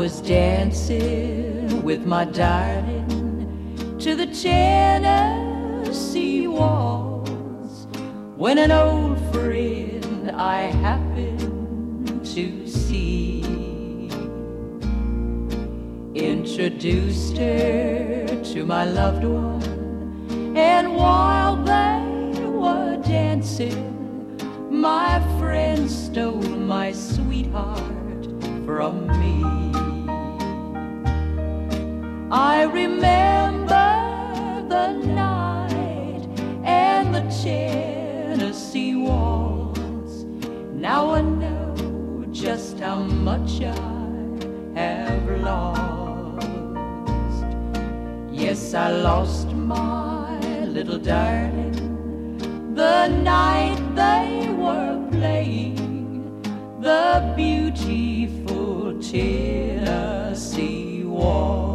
was dancing with my darling to the Tennessee waltz when an old friend I happened to see introduced her to my loved one, and while they were dancing, my friend stole my sweetheart from me. I remember the night and the Tennessee waltz. Now I know just how much I have lost. Yes, I lost my little darling the night they were playing the beautiful Tennessee waltz.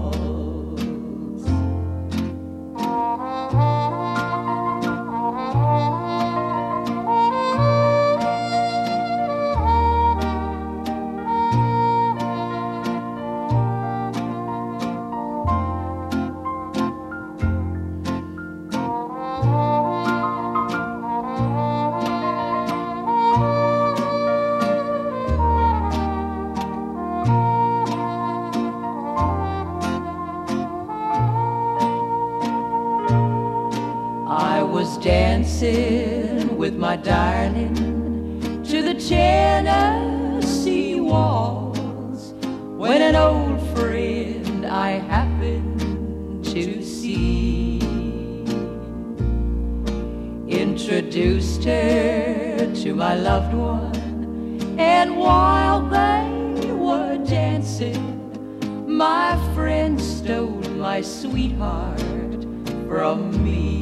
I was dancing with my darling to the Tennessee waltz when an old friend I happened to see introduced her to my loved one, and while they were dancing, my friend stole my sweetheart from me.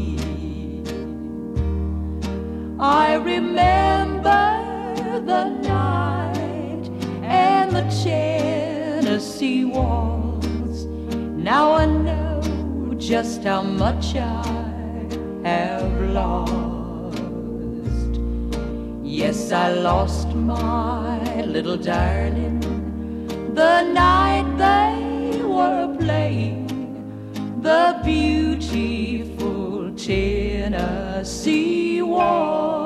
I remember the night and the Tennessee waltz. Now I know just how much I have lost. Yes, I lost my little darling the night they were playing the beautiful Tennessee waltz.